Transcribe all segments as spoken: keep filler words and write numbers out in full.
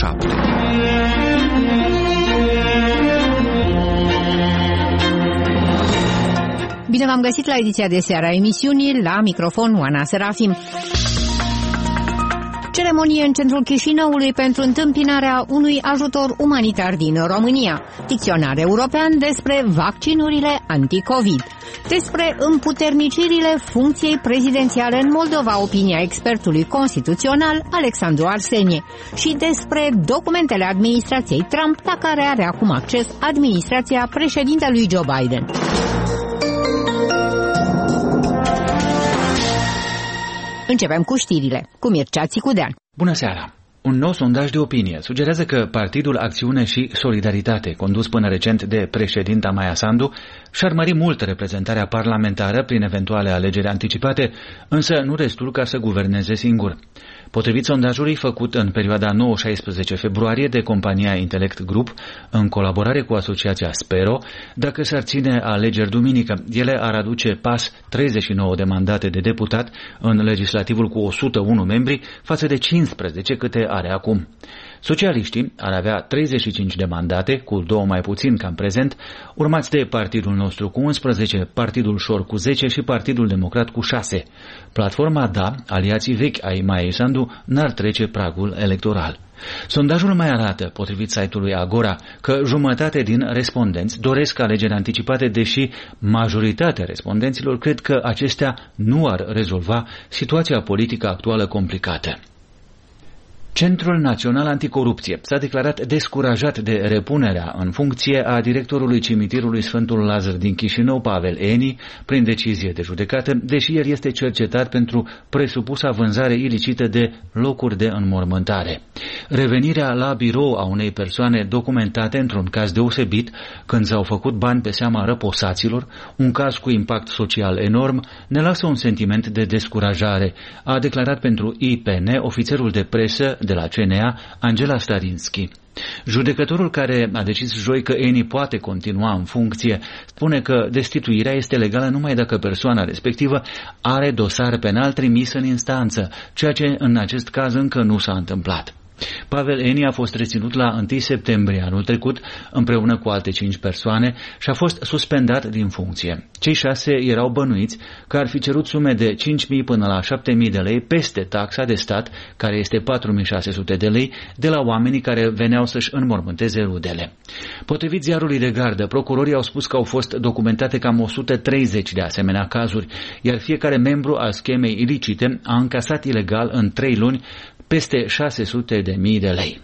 șapte. Bine v-am găsit la ediția de seară a emisiunii, la microfon Oana Serafim. Ceremonie în centrul Chișinăului pentru întâmpinarea unui ajutor umanitar din România. Dicționar european despre vaccinurile anticovid. Despre împuternicirile funcției prezidențiale în Moldova, opinia expertului constituțional Alexandru Arsenie. Și despre documentele administrației Trump, la care are acum acces administrația președintelui Joe Biden. Începem cu știrile, cu Mircea Țicudean. Bună seara! Un nou sondaj de opinie sugerează că Partidul Acțiune și Solidaritate, condus până recent de președinta Maia Sandu, și-ar mări mult reprezentarea parlamentară prin eventuale alegeri anticipate, însă nu destul ca să guverneze singur. Potrivit sondajului făcut în perioada nouă șaisprezece februarie de compania Intelect Group, în colaborare cu asociația Spero, dacă s-ar ține alegeri duminică, ele ar aduce pas treizeci și nouă de mandate de deputat în legislativul cu o sută unu membri față de cincisprezece câte are acum. Socialiștii ar avea treizeci și cinci de mandate, cu două mai puțin ca în prezent, urmați de Partidul Nostru cu unsprezece, Partidul Șor cu zece și Partidul Democrat cu șase. Platforma Da, aliații vechi ai Maiei Sandu, n-ar trece pragul electoral. Sondajul mai arată, potrivit site-ului Agora, că jumătate din respondenți doresc alegeri anticipate, deși majoritatea respondenților cred că acestea nu ar rezolva situația politică actuală complicată. Centrul Național Anticorupție s-a declarat descurajat de repunerea în funcție a directorului cimitirului Sfântul Lazar din Chișinău, Pavel Eni, prin decizie de judecată, deși el este cercetat pentru presupusa vânzare ilicită de locuri de înmormântare. Revenirea la birou a unei persoane documentate într-un caz deosebit, când s-au făcut bani pe seama răposaților, un caz cu impact social enorm, ne lasă un sentiment de descurajare, a declarat pentru I P N ofițerul de presă de la C N A, Angela Starinski. Judecătorul care a decis joi că Eni poate continua în funcție spune că destituirea este legală numai dacă persoana respectivă are dosar penal trimis în instanță, ceea ce în acest caz încă nu s-a întâmplat. Pavel Eni a fost reținut la întâi septembrie anul trecut împreună cu alte cinci persoane și a fost suspendat din funcție. Cei șase erau bănuiți că ar fi cerut sume de cinci mii până la șapte mii de lei peste taxa de stat, care este patru mii șase sute de lei, de la oamenii care veneau să-și înmormânteze rudele. Potrivit ziarului de gardă, procurorii au spus că au fost documentate cam o sută treizeci de asemenea cazuri, iar fiecare membru al schemei ilicite a încasat ilegal în trei luni peste șase sute de mii de lei.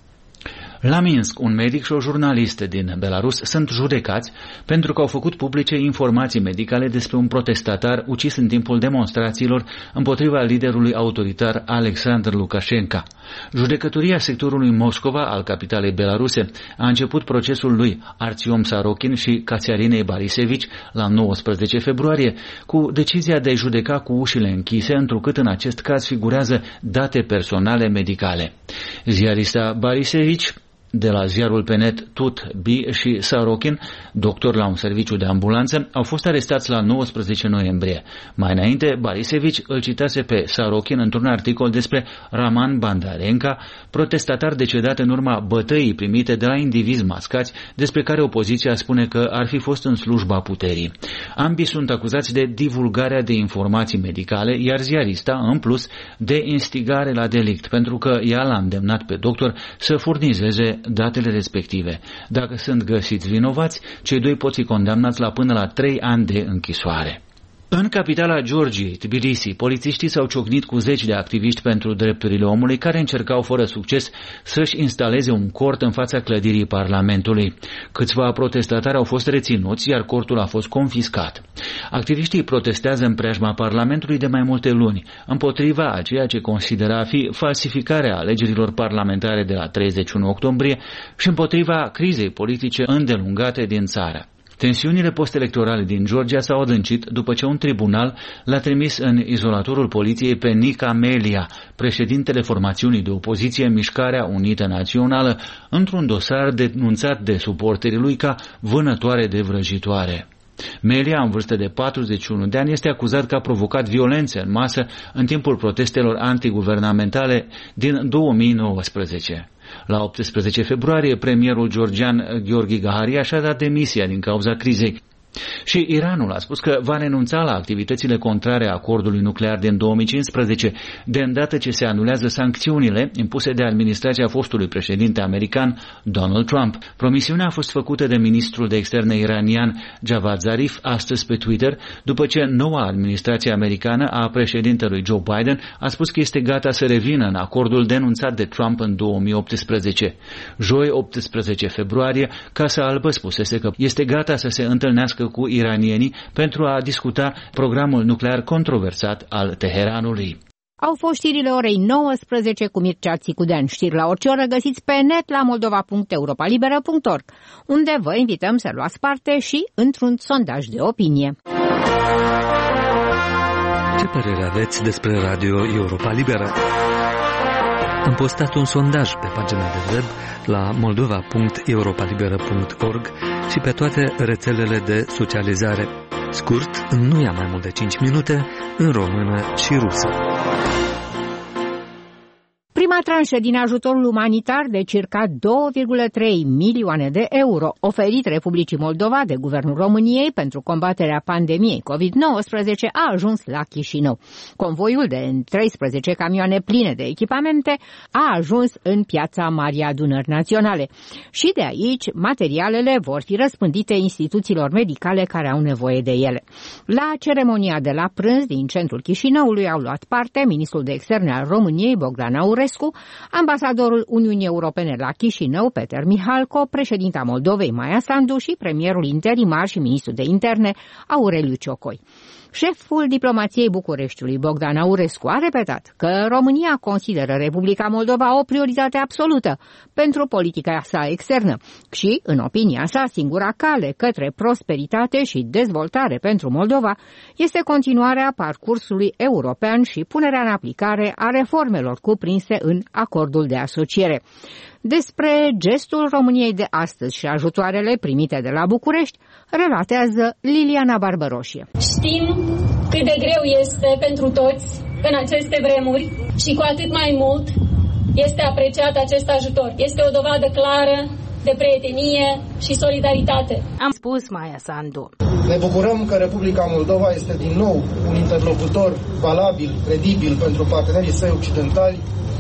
La Minsk, un medic și o jurnalistă din Belarus sunt judecați pentru că au făcut publice informații medicale despre un protestatar ucis în timpul demonstrațiilor împotriva liderului autoritar Alexander Lukashenko. Judecătoria sectorului Moscova al capitalei belaruse a început procesul lui Artyom Sarokin și Katsiarinei Barisevici la nouăsprezece februarie, cu decizia de a judeca cu ușile închise, întrucât în acest caz figurează date personale medicale. Ziarista Barisevici, de la ziarul pe net Tut-B, și Sarokin, doctor la un serviciu de ambulanță, au fost arestați la nouăsprezece noiembrie. Mai înainte, Barisevici îl citase pe Sarokin într-un articol despre Raman Bandarenka, protestatar decedat în urma bătăii primite de la indivizi mascați, despre care opoziția spune că ar fi fost în slujba puterii. Ambii sunt acuzați de divulgarea de informații medicale, iar ziarista, în plus, de instigare la delict, pentru că ea l-a îndemnat pe doctor să furnizeze datele respective. Dacă sunt găsiți vinovați, cei doi pot fi condamnați la până la trei ani de închisoare. În capitala Georgiei, Tbilisi, polițiștii s-au ciocnit cu zeci de activiști pentru drepturile omului care încercau fără succes să-și instaleze un cort în fața clădirii Parlamentului. Câțiva protestatari au fost reținuți, iar cortul a fost confiscat. Activiștii protestează în preajma Parlamentului de mai multe luni, împotriva a ceea ce considera a fi falsificarea alegerilor parlamentare de la treizeci și unu octombrie și împotriva crizei politice îndelungate din țară. Tensiunile postelectorale din Georgia s-au adâncit după ce un tribunal l-a trimis în izolatorul poliției pe Nica Melia, președintele formațiunii de opoziție Mișcarea Unită Națională, într-un dosar denunțat de suporterii lui ca vânătoare de vrăjitoare. Melia, în vârstă de patruzeci și unu de ani, este acuzat că a provocat violențe în masă în timpul protestelor antiguvernamentale din două mii nouăsprezece. La optsprezece februarie, premierul georgian Gheorghe Gaharia și-a dat demisia din cauza crizei. Și Iranul a spus că va renunța la activitățile contrare acordului nuclear din două mii cincisprezece, de îndată ce se anulează sancțiunile impuse de administrația fostului președinte american Donald Trump. Promisiunea a fost făcută de ministrul de externe iranian Javad Zarif astăzi pe Twitter, după ce noua administrație americană a președintelui Joe Biden a spus că este gata să revină în acordul denunțat de Trump în două mii optsprezece. Joi, optsprezece februarie, Casa Albă spusese că este gata să se întâlnească cu iranienii pentru a discuta programul nuclear controversat al Teheranului. Au fost știrile orei nouăsprezece cu Mircea Țicudean. Știri la orice oră găsiți pe net la moldova punct europa liberă punct org, unde vă invităm să luați parte și într-un sondaj de opinie. Ce părere aveți despre Radio Europa Liberă? Am postat un sondaj pe pagina de web la moldova punct europa liberă punct org și pe toate rețelele de socializare. Scurt, nu ia mai mult de cinci minute, în română și rusă. Prima tranșă din ajutorul umanitar de circa două virgulă trei milioane de euro oferit Republicii Moldova de Guvernul României pentru combaterea pandemiei covid nouăsprezece a ajuns la Chișinău. Convoiul de treisprezece camioane pline de echipamente a ajuns în piața Marii Adunări Naționale și de aici materialele vor fi răspândite instituțiilor medicale care au nevoie de ele. La ceremonia de la prânz din centrul Chișinăului au luat parte ministrul de externe al României Bogdan Aurescu, ambasadorul Uniunii Europene la Chișinău, Peter Mihalco, președinta Moldovei, Maia Sandu și premierul interimar și ministrul de interne, Aureliu Ciocoi. Șeful diplomației Bucureștiului, Bogdan Aurescu, a repetat că România consideră Republica Moldova o prioritate absolută pentru politica sa externă și, în opinia sa, singura cale către prosperitate și dezvoltare pentru Moldova este continuarea parcursului european și punerea în aplicare a reformelor cuprinse în acordul de asociere. Despre gestul României de astăzi și ajutoarele primite de la București, relatează Liliana Barbăroșie. Știm cât de greu este pentru toți în aceste vremuri și cu atât mai mult este apreciat acest ajutor. Este o dovadă clară de prietenie și solidaritate. Am spus Maia Sandu. Ne bucurăm că Republica Moldova este din nou un interlocutor valabil, credibil pentru partenerii săi occidentali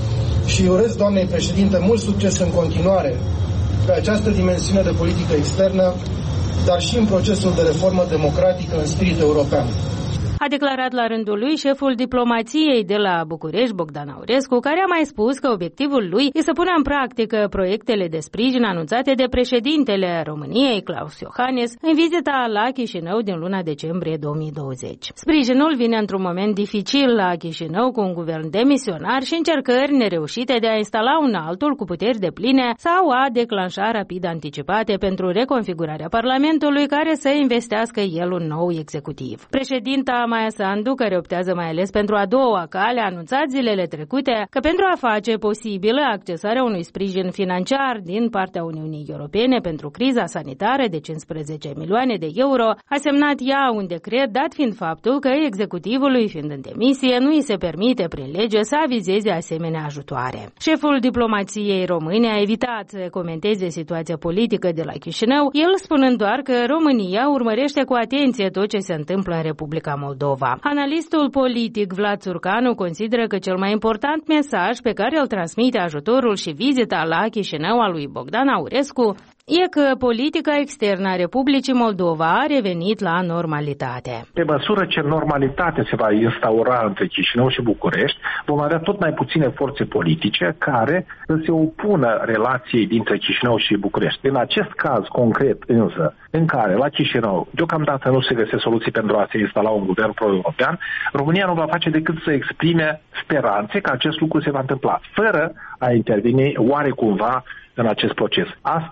și urez doamnei președinte mult succes în continuare pe această dimensiune de politică externă, dar și în procesul de reformă democratică în spirit european. A declarat la rândul lui șeful diplomației de la București, Bogdan Aurescu, care a mai spus că obiectivul lui este să pună în practică proiectele de sprijin anunțate de președintele României, Klaus Iohannis, în vizita la Chișinău din luna decembrie două mii douăzeci. Sprijinul vine într-un moment dificil la Chișinău, cu un guvern demisionar și încercări nereușite de a instala un altul cu puteri depline sau a declanșa rapid anticipate pentru reconfigurarea Parlamentului, care să investească el un nou executiv. Președinta Maia Sandu, care optează mai ales pentru a doua cale, a anunțat zilele trecute că pentru a face posibilă accesarea unui sprijin financiar din partea Uniunii Europene pentru criza sanitară de cincisprezece milioane de euro, a semnat ea un decret, dat fiind faptul că executivului, fiind în demisie, nu îi se permite prin lege să avizeze asemenea ajutoare. Șeful diplomației române a evitat să comenteze situația politică de la Chișinău, el spunând doar că România urmărește cu atenție tot ce se întâmplă în Republica Moldova. Analistul politic Vlad Țurcanu consideră că cel mai important mesaj pe care îl transmite ajutorul și vizita la Chișinău a lui Bogdan Aurescu e că politica externă a Republicii Moldova a revenit la normalitate. Pe măsură ce normalitate se va instaura între Chișinău și București, vom avea tot mai puține forțe politice care să se opună relației dintre Chișinău și București. În acest caz concret însă, în care la Chișinău deocamdată nu se găsesc soluții pentru a se instala un guvern pro-european, România nu va face decât să exprime speranțe că acest lucru se va întâmpla, fără a interveni oarecumva în acest proces. Astăzi,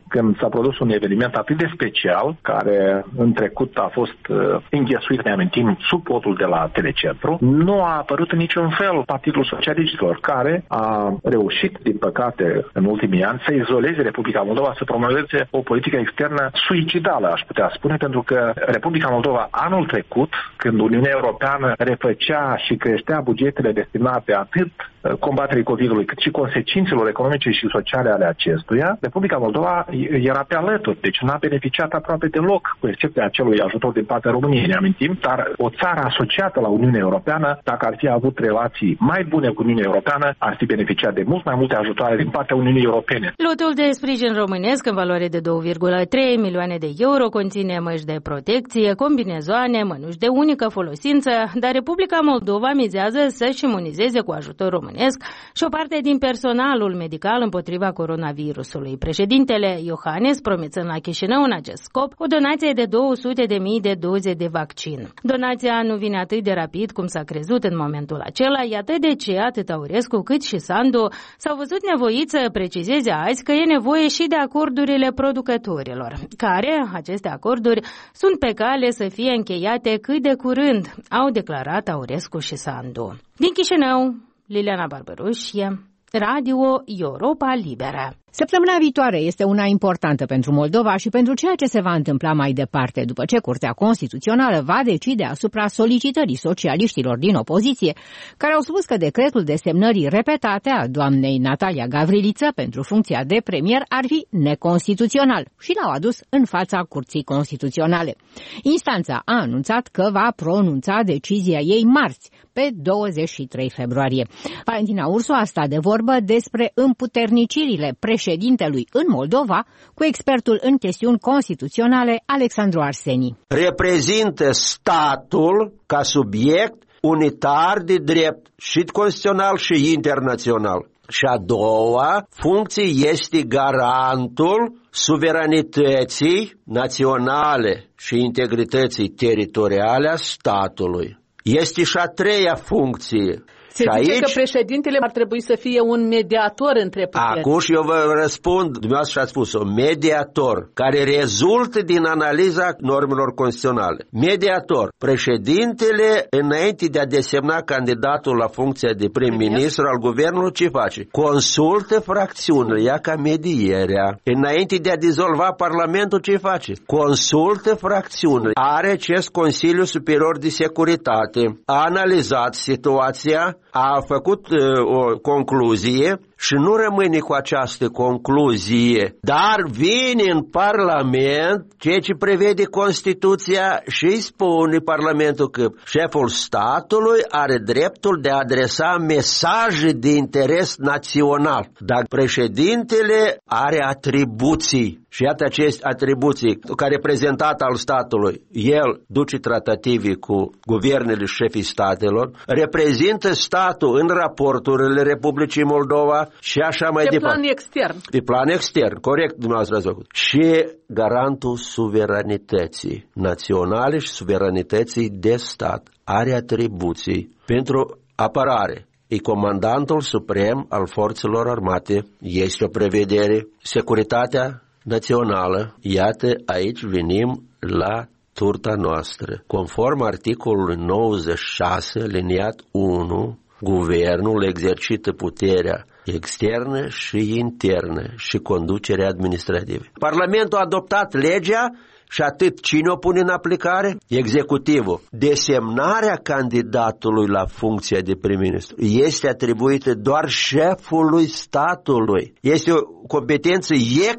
când s-a produs un eveniment atât de special, care în trecut a fost uh, înghesuit, ne amintim, sub podul de la Telecentru, nu a apărut în niciun fel Partidul Socialiștilor, care a reușit, din păcate, în ultimii ani, să izoleze Republica Moldova, să promoveze o politică externă suicidală, aș putea spune, pentru că Republica Moldova anul trecut, când Uniunea Europeană refăcea și creștea bugetele destinate atât combaterii COVID-ului, cât și consecințelor economice și sociale ale acestuia, Republica Moldova era pe alături, deci n-a beneficiat aproape deloc, cu excepția acelui ajutor din partea României, ne amintim, dar o țară asociată la Uniunea Europeană, dacă ar fi avut relații mai bune cu Uniunea Europeană, ar fi beneficiat de mult mai multe ajutoare din partea Uniunii Europene. Lotul de sprijin românesc în valoare de două virgulă trei milioane de euro conține măști de protecție, combinezoane, mănuși de unică folosință, dar Republica Moldova mizează să-și imunizeze cu ajutor românesc și o parte din personalul medical împotriva coronavirusului. Președintele Iohannis promițând la Chișinău în acest scop o donație de două sute de mii de doze de vaccin. Donația nu vine atât de rapid cum s-a crezut în momentul acela, iată de ce atât Aurescu cât și Sandu s-au văzut nevoiți să precizeze azi că e nevoie și de acordurile producătorilor, care, aceste acorduri, sunt pe cale să fie încheiate cât de curând, au declarat Aurescu și Sandu. Din Chișinău, Liliana Barberușie, Radio Europa Liberă. Săptămâna viitoare este una importantă pentru Moldova și pentru ceea ce se va întâmpla mai departe, după ce Curtea Constituțională va decide asupra solicitării socialiștilor din opoziție, care au spus că decretul desemnării repetate a doamnei Natalia Gavriliță pentru funcția de premier ar fi neconstituțional și l-au adus în fața Curții Constituționale. Instanța a anunțat că va pronunța decizia ei marți, pe douăzeci și trei februarie. Valentina Ursu a stat de vorbă despre împuternicirile președintelui în Moldova cu expertul în chestiuni constituționale Alexandru Arseni. Reprezintă statul ca subiect unitar de drept și constituțional și internațional. Și a doua funcție este garantul suveranității naționale și integrității teritoriale a statului. Este și a treia funcție. Se și zice aici, că președintele ar trebui să fie un mediator între puteri. Acum și eu vă răspund, dumneavoastră și ați spus-o, mediator, care rezultă din analiza normelor constituționale. Mediator, președintele, înainte de a desemna candidatul la funcția de prim-ministru al guvernului, ce face? Consultă fracțiunile, ia ca medierea. Înainte de a dizolva Parlamentul, ce face? Consultă fracțiunile. Are acest Consiliu Superior de Securitate. A analizat situația, a făcut uh, o concluzie și nu rămâne cu această concluzie, dar vine în Parlament, ceea ce prevede Constituția, și îi spune Parlamentul că șeful statului are dreptul de a adresa mesaje de interes național. Dar președintele are atribuții. Și iată aceste atribuții, ca reprezentant al statului, el duce tratative cu guvernele și șefii statelor, reprezintă statul în raporturile Republicii Moldova și așa mai de departe. Pe plan extern. Pe plan extern, corect, dumneavoastră ați făcut. Și garantul suveranității naționale și suveranității de stat. Are atribuții pentru apărare. E comandantul suprem al forțelor armate. Este o prevedere. Securitatea națională. Iată, aici venim la turta noastră. Conform articolului nouăzeci și șase, liniat unu, guvernul exercită puterea externă și internă și conducerea administrativă. Parlamentul a adoptat legea și atât. Cine o pune în aplicare? Executivul. Desemnarea candidatului la funcția de prim-ministru este atribuită doar șefului statului. Este o competență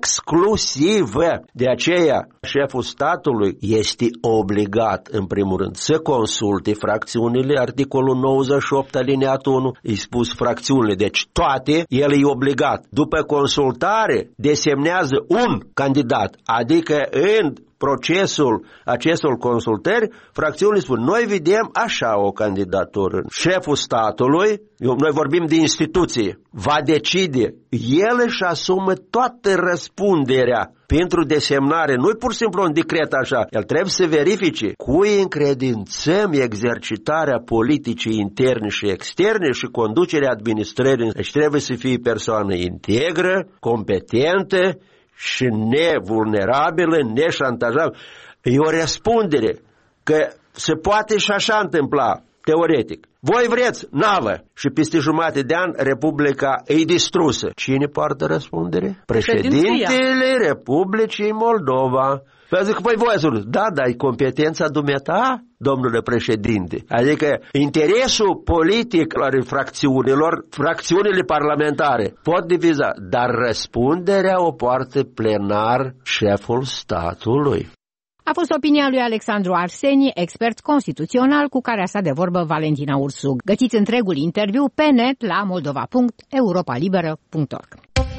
exclusivă. De aceea, șeful statului este obligat, în primul rând, să consulte fracțiunile. Articolul nouăzeci și opt, alineatul unu, îi spus fracțiunile. Deci toate, el e obligat. După consultare, desemnează un candidat, adică în procesul acestor consultări, fracțiunile spun, noi vedem așa o candidatură. Șeful statului, noi vorbim de instituție, va decide. El își asumă toată răspunderea pentru desemnare. Nu-i pur și simplu un decret așa. El trebuie să verifice cui încredințăm exercitarea politicii interne și externe și conducerea administrării. Deci trebuie să fie persoană integră, competentă și nevulnerabilă, neșantajabilă. E o răspundere că se poate și așa întâmpla, teoretic. Voi vreți navă și peste jumătate de an Republica e distrusă. Cine poartă răspundere? Președintele Republicii Moldova. Păi zic, păi voi ați da, dar e competența dumneata, domnule președinte. Adică interesul politic al fracțiunilor, fracțiunile parlamentare pot diviza, dar răspunderea o poartă plenar șeful statului. A fost opinia lui Alexandru Arseni, expert constituțional, cu care a stat de vorbă Valentina Ursug. Găsiți întregul interviu pe net la moldova punct europa liberă punct org.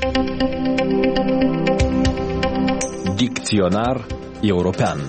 Dicționar european.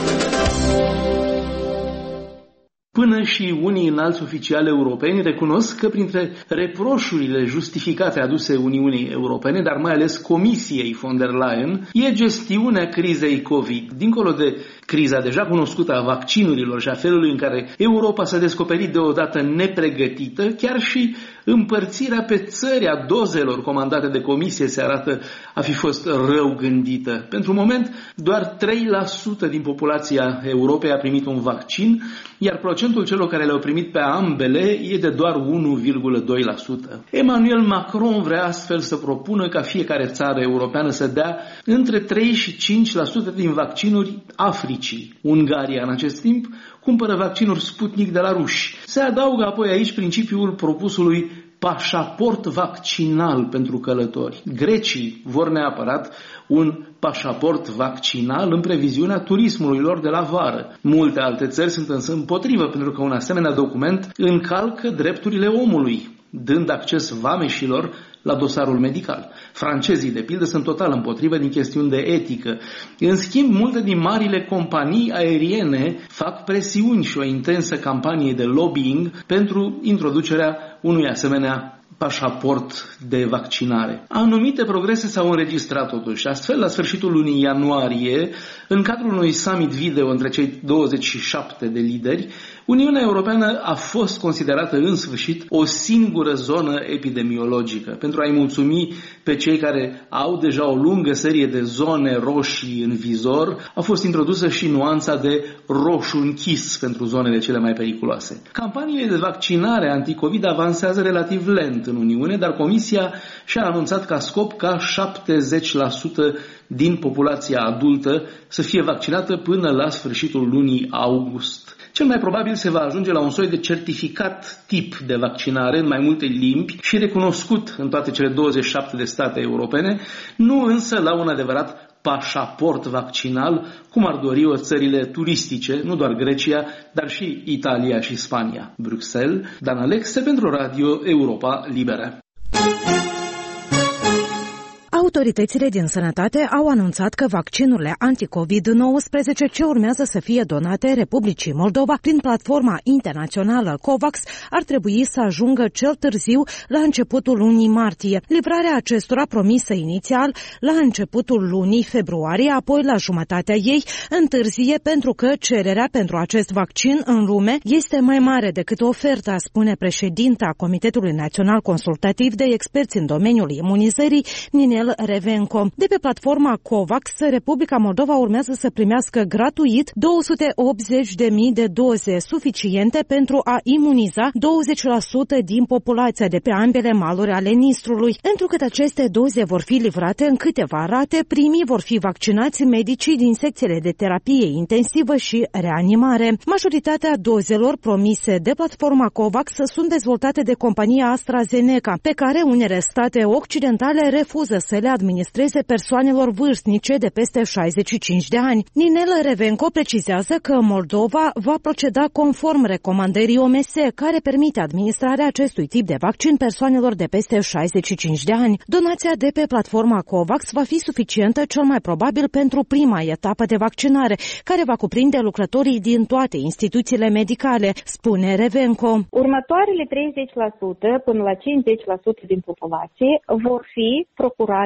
Până și unii înalți oficiali europeni recunosc că printre reproșurile justificate aduse Uniunii Europene, dar mai ales Comisiei von der Leyen, e gestiunea crizei COVID. Dincolo de criza deja cunoscută a vaccinurilor și a felului în care Europa s-a descoperit deodată nepregătită, chiar și împărțirea pe țări a dozelor comandate de Comisie se arată a fi fost rău gândită. Pentru moment, doar trei la sută din populația Europei a primit un vaccin, iar procentul celor care le-au primit pe ambele e de doar unu virgulă doi la sută. Emmanuel Macron vrea astfel să propună ca fiecare țară europeană să dea între trei și cinci la sută din vaccinuri Africii. Ungaria, în acest timp, cumpără vaccinuri Sputnik de la ruși. Se adaugă apoi aici principiul propusului pașaport vaccinal pentru călători. Grecii vor neapărat un pașaport vaccinal în previziunea turismului lor de la vară. Multe alte țări sunt însă împotrivă, pentru că un asemenea document încalcă drepturile omului, dând acces vameșilor la dosarul medical. Francezii, de pildă, sunt total împotrivă din chestiuni de etică. În schimb, multe din marile companii aeriene fac presiuni și o intensă campanie de lobbying pentru introducerea unui asemenea pașaport de vaccinare. Anumite progrese s-au înregistrat totuși. Astfel, la sfârșitul lunii ianuarie, în cadrul unui summit video între cei douăzeci și șapte de lideri, Uniunea Europeană a fost considerată în sfârșit o singură zonă epidemiologică. Pentru a-i mulțumi pe cei care au deja o lungă serie de zone roșii în vizor, a fost introdusă și nuanța de roșu închis pentru zonele cele mai periculoase. Campaniile de vaccinare anticovid avansează relativ lent în Uniune, dar Comisia și-a anunțat ca scop ca șaptezeci la sută din populația adultă să fie vaccinată până la sfârșitul lunii august. Cel mai probabil se va ajunge la un soi de certificat tip de vaccinare în mai multe limbi și recunoscut în toate cele douăzeci și șapte de state europene, nu însă la un adevărat pașaport vaccinal, cum ar dori o țările turistice, nu doar Grecia, dar și Italia și Spania. Bruxelles, Dan Alexe pentru Radio Europa Liberă. Autoritățile din sănătate au anunțat că vaccinurile anti-covid nouăsprezece ce urmează să fie donate Republicii Moldova prin platforma internațională COVAX ar trebui să ajungă cel târziu la începutul lunii martie. Livrarea acestora promisă inițial la începutul lunii februarie, apoi la jumătatea ei întârzie pentru că cererea pentru acest vaccin în lume este mai mare decât oferta, spune președinta Comitetului Național Consultativ de Experți în domeniul imunizării, Ninel Revenco. De pe platforma COVAX, Republica Moldova urmează să primească gratuit două sute optzeci de mii de doze suficiente pentru a imuniza douăzeci la sută din populația de pe ambele maluri ale Nistrului. Întrucât aceste doze vor fi livrate în câteva rate, primii vor fi vaccinați medicii din secțiile de terapie intensivă și reanimare. Majoritatea dozelor promise de platforma COVAX sunt dezvoltate de compania AstraZeneca, pe care unele state occidentale refuză să le administreze persoanelor vârstnice de peste șaizeci și cinci de ani. Ninel Revenco precizează că Moldova va proceda conform recomandării O M S, care permite administrarea acestui tip de vaccin persoanelor de peste șaizeci și cinci de ani. Donația de pe platforma COVAX va fi suficientă cel mai probabil pentru prima etapă de vaccinare, care va cuprinde lucrătorii din toate instituțiile medicale, spune Revenco. Următoarele treizeci la sută până la cincizeci la sută din populație vor fi procurate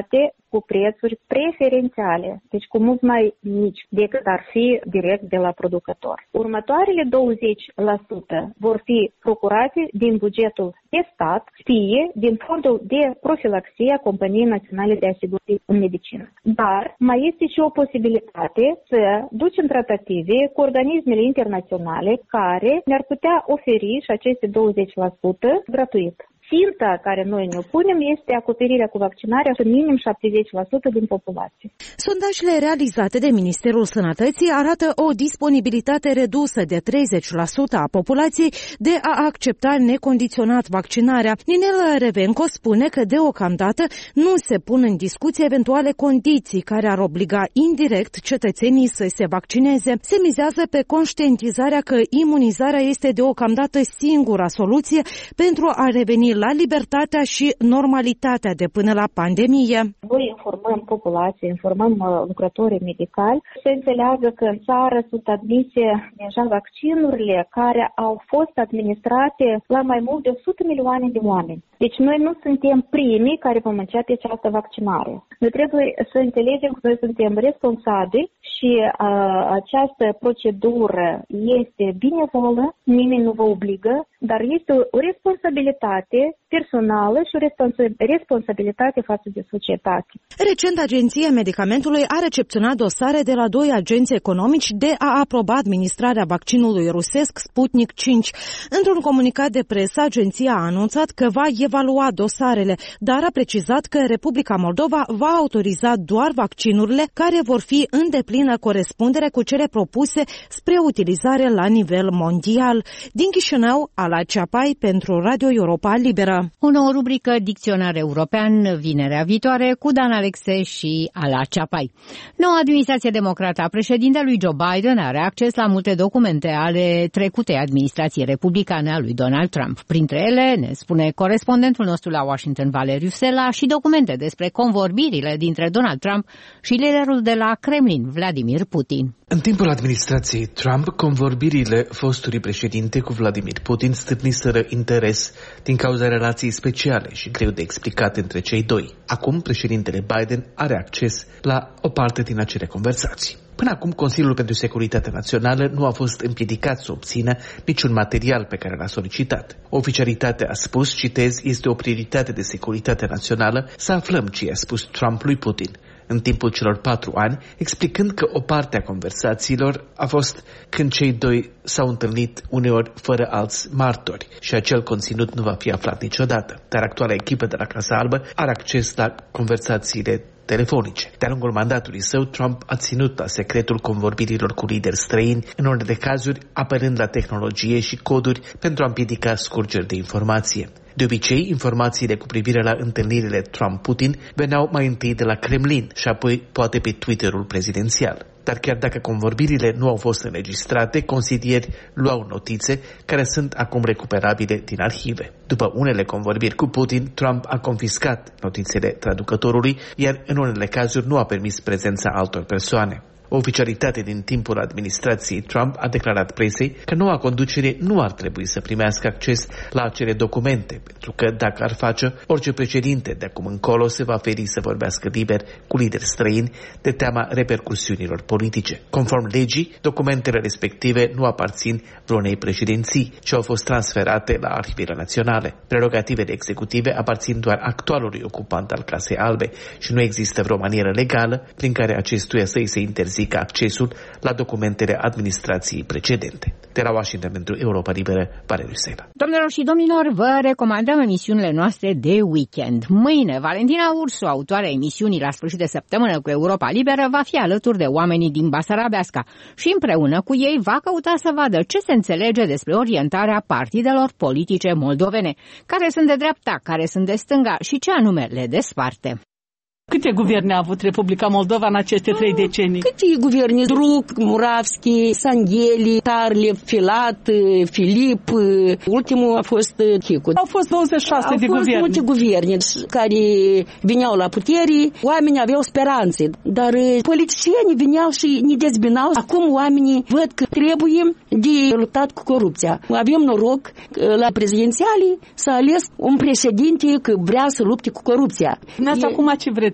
vaccinate cu prețuri preferențiale, deci cu mult mai mici decât ar fi direct de la producător. Următoarele douăzeci la sută vor fi procurate din bugetul de stat, fie din fondul de profilaxie a Companiei Naționale de Asigurări în Medicină. Dar mai este și o posibilitate să ducem tratative cu organismele internaționale care ne-ar putea oferi și aceste douăzeci la sută gratuit. Ținta care noi ne opunem este acoperirea cu vaccinarea în minim șaptezeci la sută din populație. Sondajele realizate de Ministerul Sănătății arată o disponibilitate redusă de treizeci la sută a populației de a accepta necondiționat vaccinarea. Ninel Revenco spune că deocamdată nu se pun în discuție eventuale condiții care ar obliga indirect cetățenii să se vaccineze. Se mizează pe conștientizarea că imunizarea este deocamdată singura soluție pentru a reveni la libertatea și normalitatea de până la pandemie. Noi informăm populația, informăm lucrătorii medicali să înțeleagă că în țară sunt admise deja vaccinurile care au fost administrate la mai mult de o sută milioane de oameni. Deci noi nu suntem primii care vom începe această vaccinare. Noi trebuie să înțelegem că noi suntem responsabili și uh, această procedură este binevolă, nimeni nu vă obligă, dar este o responsabilitate personală și o responsabilitate față de societate. Recent, Agenția Medicamentului a recepționat dosare de la doi agenți economici de a aproba administrarea vaccinului rusesc Sputnik cinci. Într-un comunicat de presă, agenția a anunțat că va evalua dosarele, dar a precizat că Republica Moldova va autoriza doar vaccinurile care vor fi în deplină corespundere cu cele propuse spre utilizare la nivel mondial. Din Chișinău, Ala Ceapai pentru Radio Europa Liberă. O nouă rubrică Dicționar European vinerea viitoare cu Dan Alexe și Ala Ceapai. Noua administrație democrată a președintelui Joe Biden are acces la multe documente ale trecutei administrații republicane a lui Donald Trump. Printre ele, ne spune corespondentul nostru la Washington, Valeriu Sela, și documente despre convorbirile dintre Donald Trump și liderul de la Kremlin, Vladimir Putin. În timpul administrației Trump, convorbirile fostului președinte cu Vladimir Putin stârniseră interes din cauza relației speciale și greu de explicat între cei doi. Acum, președintele Biden are acces la o parte din acele conversații. Până acum, Consiliul pentru Securitate Națională nu a fost împiedicat să obțină niciun material pe care l-a solicitat. Oficialitatea a spus, citez, este o prioritate de securitate națională să aflăm ce i-a spus Trump lui Putin în timpul celor patru ani, explicând că o parte a conversațiilor a fost când cei doi s-au întâlnit uneori fără alți martori și acel conținut nu va fi aflat niciodată. Dar actuala echipă de la Casa Albă are acces la conversațiile telefonice. De-a lungul mandatului său, Trump a ținut la secretul convorbirilor cu lideri străini, în unele cazuri apelând la tehnologie și coduri pentru a împiedica scurgeri de informație. De obicei, informațiile cu privire la întâlnirile Trump-Putin veneau mai întâi de la Kremlin și apoi poate pe Twitterul prezidențial. Dar chiar dacă convorbirile nu au fost înregistrate, consilieri luau notițe care sunt acum recuperabile din arhive. După unele convorbiri cu Putin, Trump a confiscat notițele traducătorului, iar în unele cazuri nu a permis prezența altor persoane. O oficialitate din timpul administrației Trump a declarat presei că noua conducere nu ar trebui să primească acces la acele documente, pentru că dacă ar face, orice președinte de acum încolo se va feri să vorbească liber cu lideri străini de teama repercusiunilor politice. Conform legii, documentele respective nu aparțin vreunei președinții, ci au fost transferate la arhivele naționale. Prerogativele executive aparțin doar actualului ocupant al Casei Albe și nu există vreo manieră legală prin care acestuia să îi se interzică accesul la documentele administrației precedente. De la Washington pentru Europa Liberă, Valeriu Sela. Domnilor și domnilor, vă recomandăm emisiunile noastre de weekend. Mâine, Valentina Ursu, autoarea emisiunii La sfârșit de săptămână cu Europa Liberă, va fi alături de oamenii din Basarabeasca și împreună cu ei va căuta să vadă ce se înțelege despre orientarea partidelor politice moldovene, care sunt de dreapta, care sunt de stânga și ce anume le desparte. Câte guverne a avut Republica Moldova în aceste trei decenii? Câte guverne? Druc, Muravski, Sangheli, Tarlev, Filat, Filip, ultimul a fost Chicu. Au fost douăzeci și șase de guverne. Au fost multe guverne care veneau la putere, oamenii aveau speranțe, dar politicienii veneau și ne dezbinau. Acum oamenii văd că trebuie de luptat cu corupția. Avem noroc la prezidențiale să ales un președinte că vrea să lupte cu corupția. Dumneavoastră acum ce vreți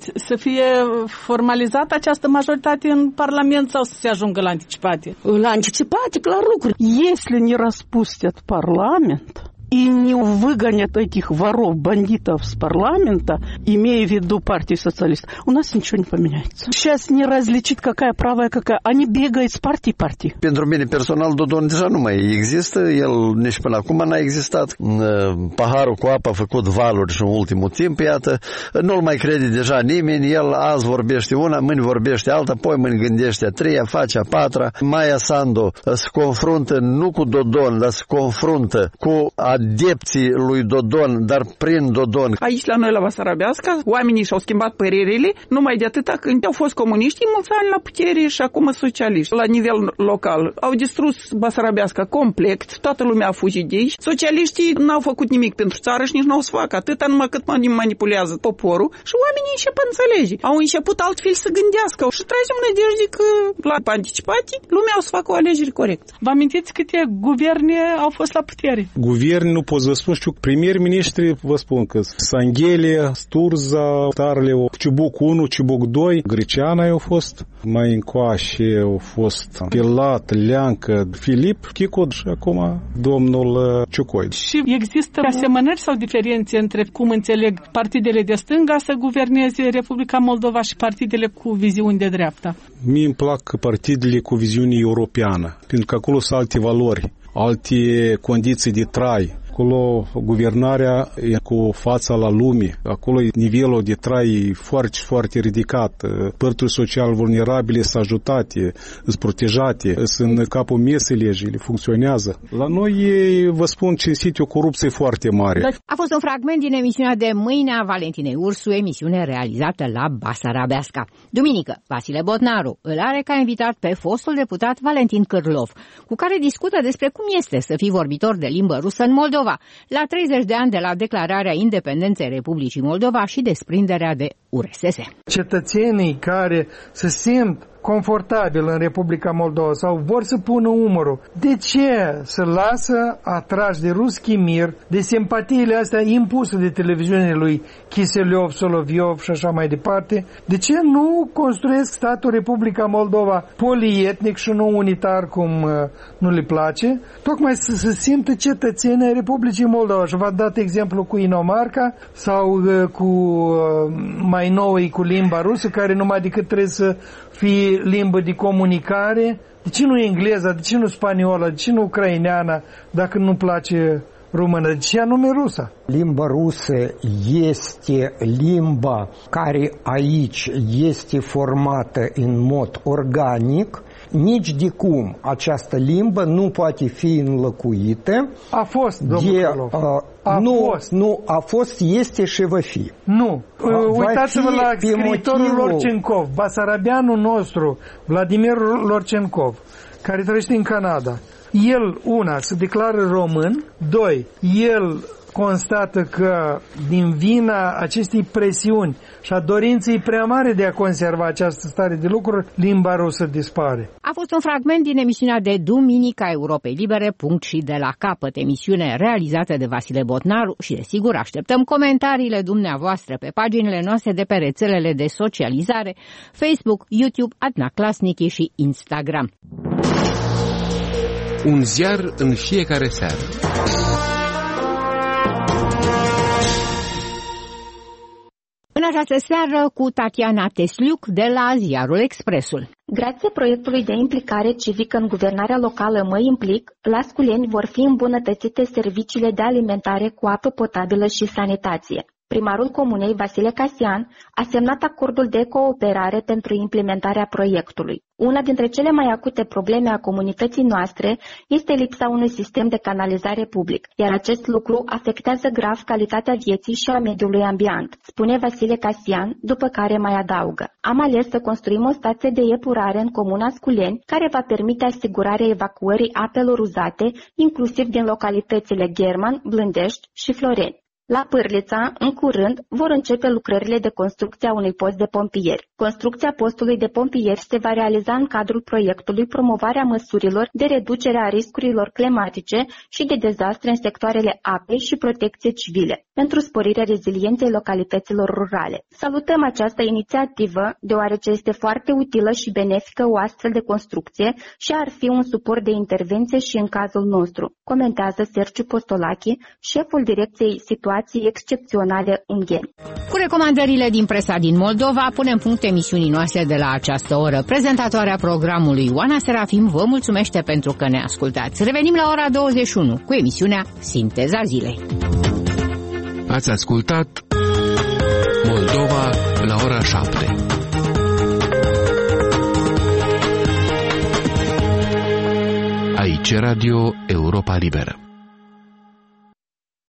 doriți? Să fie formalizată această majoritate în Parlament sau să se ajungă la anticipate? La anticipate, clar lucru. Если не распустят парламент и не выгонят этих воров, бандитов с парламента, имея в виду партию социалистов, у нас ничего не поменяется. Сейчас не различит, какая правая, какая. Они bегают с партии партии. Pentru mine personal, Dodon deja nu mai există. El nici până acum n-a existat. Paharul cu apă a făcut valuri și în ultimul timp, iată. Nu-l mai crede deja nimeni. El azi vorbește una, mâine vorbește alta, poi mâine gândește a treia, face a patra. Maia Sandu se confruntă nu cu Dodon, dar se confruntă cu adepții lui Dodon, dar prin Dodon. Aici la noi la Basarabeasca, oamenii și-au schimbat părerile, numai de atâta când au fost comuniști mulți ani la putere și acum socialiști. La nivel local au distrus Basarabeasca complet, toată lumea a fugit de aici. Socialiștii n-au făcut nimic pentru țară și nici n-au să facă atâta, numai cât manipulează poporul și oamenii încep înțelege. Au început altfel să gândească și tragem nădejde că la anticipate lumea o să facă o alegere corectă. Vă amintiți câte guverne au fost la putere? Guverne nu pot să vă spun, știu, premier-ministri, vă spun că Sanghelia, Sturza, Tarleu, Ciubuc unu, Ciubuc doi, Greceana au fost, mai încoace au fost Pilat, Leancă, Filip, Chicod și acum domnul Ciucoi. Și există asemănări sau diferențe între cum înțeleg partidele de stânga să guverneze Republica Moldova și partidele cu viziuni de dreapta? Mie îmi plac partidele cu viziune europeană, pentru că acolo sunt alte valori, alte condiții de trai. Acolo guvernarea e cu fața la lume, acolo nivelul de trai foarte, foarte ridicat, părțile sociale vulnerabile sunt ajutate, sunt protejate, sunt în capul mesei legile, funcționează. La noi, vă spun, cinstit, o corupție foarte mare. A fost un fragment din emisiunea de mâine a Valentinei Ursu, emisiune realizată la Basarabeasca. Duminică, Vasile Botnaru îl are ca invitat pe fostul deputat Valentin Cârlov, cu care discută despre cum este să fii vorbitor de limbă rusă în Moldova, la treizeci de ani de la declararea independenței Republicii Moldova și desprinderea de U R S S. Cetățenii care se simt confortabil în Republica Moldova sau vor să pună umărul, de ce să lasă atrași de Ruski Mir, de simpatiile astea impuse de televiziunile lui Kiselev, Soloviov și așa mai departe? De ce nu construiesc statul Republica Moldova polietnic și nu unitar cum uh, nu le place? Tocmai să se simtă cetățenii Republicii Moldova. Și v-am dat exemplu cu Inomarca sau uh, cu uh, mai noi cu limba rusă, care numai decât trebuie să fie limbă de comunicare. De ce nu engleza, de ce nu spaniola, de ce nu ucraineana, dacă nu place română? De ce anume rusa? Limba rusă este limba care aici este formată în mod organic. Nici de cum această limbă nu poate fi înlocuită. A fost, domnul de, Cârlov. A nu, fost. Nu, a fost, este și va fi. Nu. Uitați-vă la scriitorul motivul... Lorcenkov, basarabeanul nostru, Vladimir Lorcenkov, care trăiește în Canada. El, una, se declară român, doi, el constată că din vina acestei presiuni și a dorinței prea mare de a conserva această stare de lucruri, limba rusă dispare. A fost un fragment din emisiunea de Duminica Europei Libere, punct și de la capăt, emisiune realizată de Vasile Botnaru și, desigur, așteptăm comentariile dumneavoastră pe paginile noastre de pe rețelele de socializare, Facebook, YouTube, Adna Klasnici și Instagram. Un ziar în fiecare seară. În această seară cu Tatiana Tesliuc de la Ziarul Expresul. Grație proiectului de implicare civică în guvernarea locală Mă Implic, la Sculeni vor fi îmbunătățite serviciile de alimentare cu apă potabilă și sanitație. Primarul comunei, Vasile Casian, a semnat acordul de cooperare pentru implementarea proiectului. Una dintre cele mai acute probleme a comunității noastre este lipsa unui sistem de canalizare public, iar acest lucru afectează grav calitatea vieții și a mediului ambient, spune Vasile Casian, după care mai adaugă. Am ales să construim o stație de epurare în comuna Sculeni, care va permite asigurarea evacuării apelor uzate, inclusiv din localitățile German, Blândești și Floreni. La Pârlița, în curând, vor începe lucrările de construcție a unui post de pompieri. Construcția postului de pompieri se va realiza în cadrul proiectului Promovarea măsurilor de reducere a riscurilor climatice și de dezastre în sectoarele apei și protecție civile, pentru sporirea rezilienței localităților rurale. Salutăm această inițiativă, deoarece este foarte utilă și benefică o astfel de construcție și ar fi un suport de intervenție și în cazul nostru, comentează Sergiu Postolachi, șeful Direcției Situații Excepționale Ungheni. Cu recomandările din presa din Moldova, punem punct emisiunii noastre de la această oră. Prezentatoarea programului Oana Serafim vă mulțumește pentru că ne ascultați. Revenim la ora douăzeci și unu cu emisiunea Sinteza Zilei. Ați ascultat Moldova la ora șapte. Aici Radio Europa Liberă.